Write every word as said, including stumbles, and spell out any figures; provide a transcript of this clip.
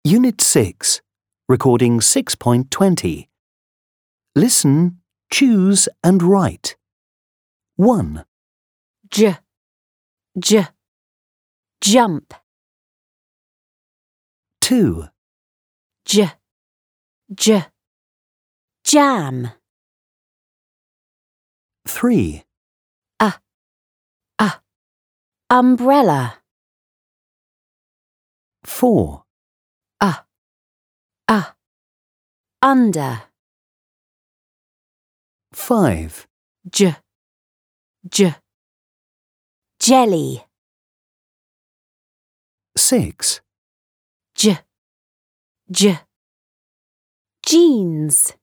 Unit six, Recording six point twenty. Listen, choose and write. one. J, j, jump. two. J, j, jam. three. A, a, umbrella. four. A, a, under. five. J, j, jelly. six. J, j, jeans.